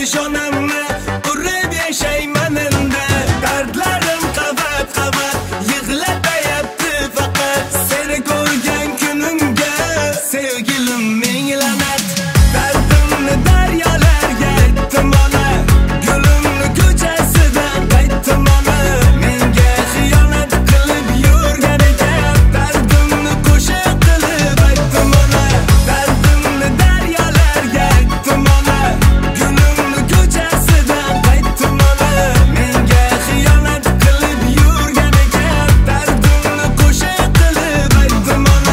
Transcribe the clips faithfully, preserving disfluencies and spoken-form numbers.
peshonamni urib yashayman endi. Dardlarim qavat qavat yig'latayapti faqat. Seni ko'rgan kunimga sevgilim ming la'nat. Dardimni daryolarga aytdim ona, gulimni ko'chasidan qaytdim ona. Menga xiyonat qilib yurgan ekan, dardimni qo'sha qilib aytdim ona. Dardimni daryolarga aytdim ona, gulimni ko'chasidan qaytdim ona. Menga xiyonat qilib yurgan ekan, dardimni qo'sha qilib aytdim ona.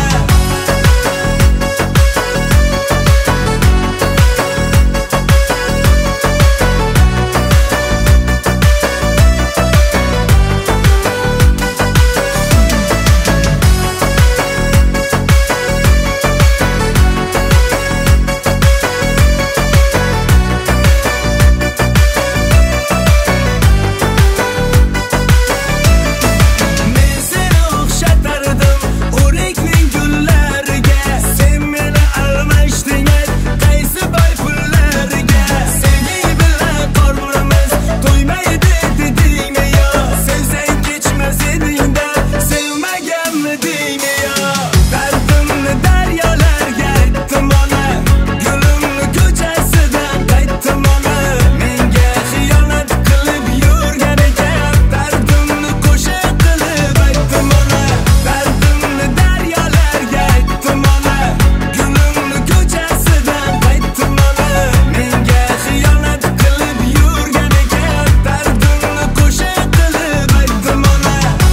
Men seni o'xshatardim o'rikning gullariga. Sen meni almashding qaysi boy pullariga. Sevgi bilan qornimiz to'ymaydi dedingmi yo? Sevsang kechmas eding-da, sevmaganmiding yo? Dardimni daryolarga aytdim ona, gulimni ko'chasidan qaytdim ona. Menga xiyonat qilib yurgan ekan, dardimni qo'sha qilib aytdim ona. Dardimni daryolarga aytdim ona, gulimni ko'chasidan qaytdim ona. Menga xiyonat qilib yurgan ekan, dardimni qo'sha qilib aytdim ona.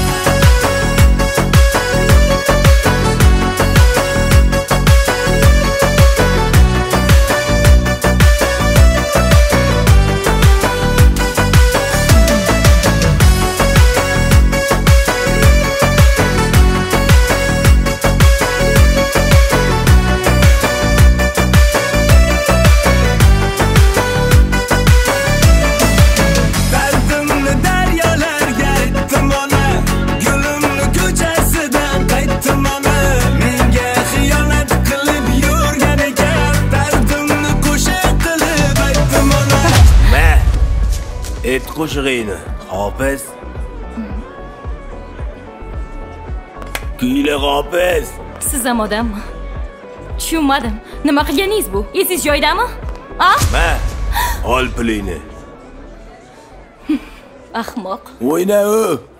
Dardimni daryolarga aytdim ona, gulimni ko'chasidan qaytdim ona. Menga xiyonat qilib yurgan ekan, dardimni qo'sha qilib aytdim ona. Ma, et qo'shig'ingni, Hofiz. Kuyla Hofiz. Siz ham odammi? Tushunmadim. Nima qilganingiz bu? Esingiz joyidami? A? Ma, ol pulingni. Ahmoq. O'yna u.